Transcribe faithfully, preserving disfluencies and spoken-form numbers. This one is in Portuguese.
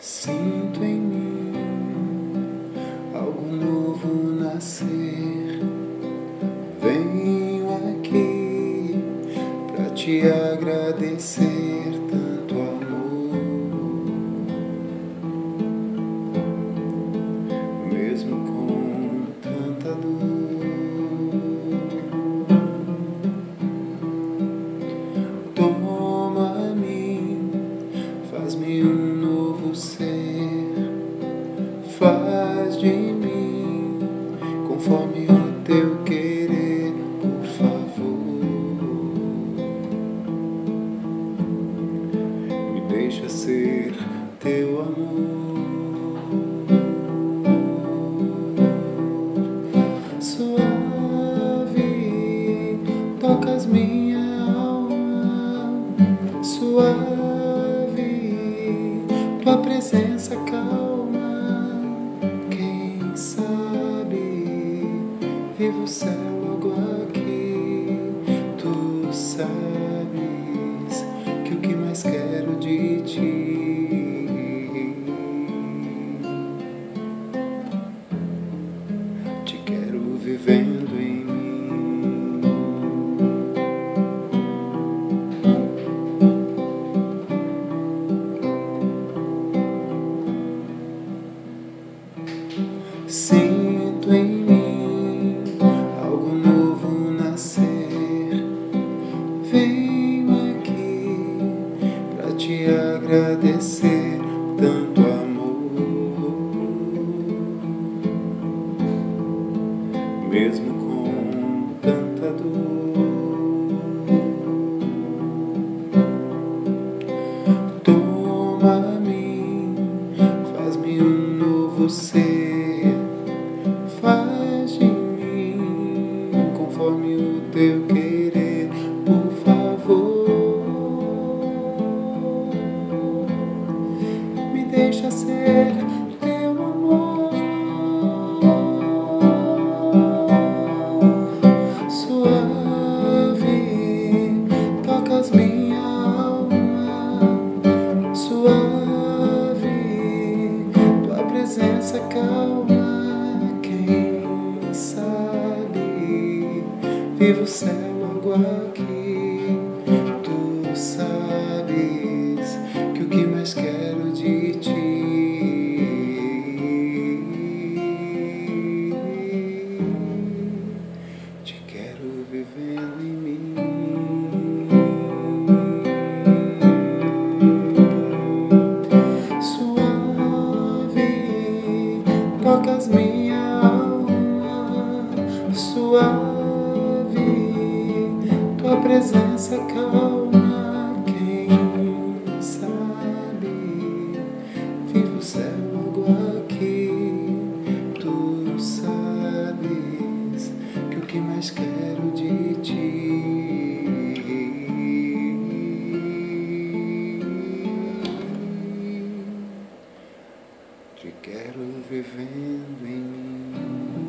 Sinto em mim algo novo nascer. Venho aqui pra te agradecer tanto amor, mesmo com tanta dor. Toma-me, faz-me um novo ser, faz de mim conforme o teu querer, por favor. Me deixa ser teu amor. Suave, tocas minha alma. Suave, tua presença calma. Quem sabe vivo o céu logo aqui. Tu sabes que o que mais quero de ti, te quero vivendo em mim. Sinto em mim algo novo nascer. Venho aqui pra te agradecer tanto amor, mesmo com tanta dor. Toma-me, faz-me um novo ser, faz de mim conforme o teu querer, por favor. Me deixa ser teu amor. Suave, tocas minha alma. Suave, tua presença calma. Quem sabe vivo o céu logo aqui. Tu sabes que o que mais quero de ti, te quero vivendo em mim. Suave, tocas minha alma. Suave, tua presença calma. Quem sabe vivo o céu logo aqui. Tu sabes que o que mais quero de ti, te quero vivendo em mim.